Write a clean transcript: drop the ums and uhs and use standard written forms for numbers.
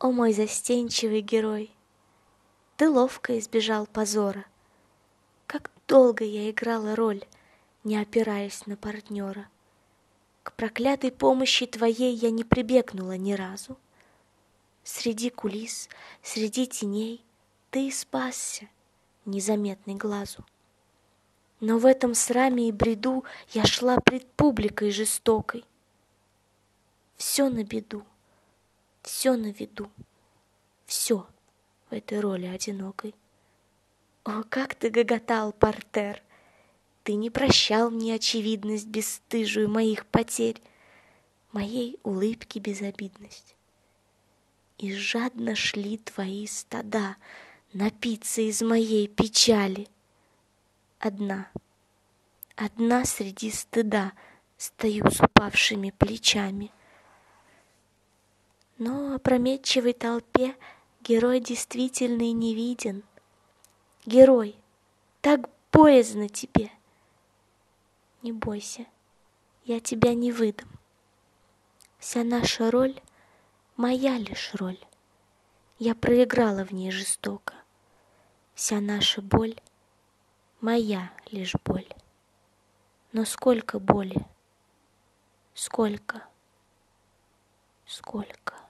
О мой застенчивый герой, ты ловко избежал позора. Как долго я играла роль, не опираясь на партнера. К проклятой помощи твоей я не прибегнула ни разу. Среди кулис, среди теней ты спасся, незаметный глазу. Но в этом сраме и бреду я шла пред публикой жестокой. Все на беду, все на виду, все в этой роли одинокой. О, как ты гоготал, портер! Ты не прощал мне очевидность бесстыжую моих потерь, моей улыбки безобидность. И жадно шли твои стада напиться из моей печали. Одна среди стыда стою с упавшими плечами. Но опрометчивой толпе герой действительный не виден. Герой, так боязно тебе. Не бойся, я тебя не выдам. Вся наша роль — моя лишь роль. Я проиграла в ней жестоко. Вся наша боль — моя лишь боль. Но сколько боли, сколько.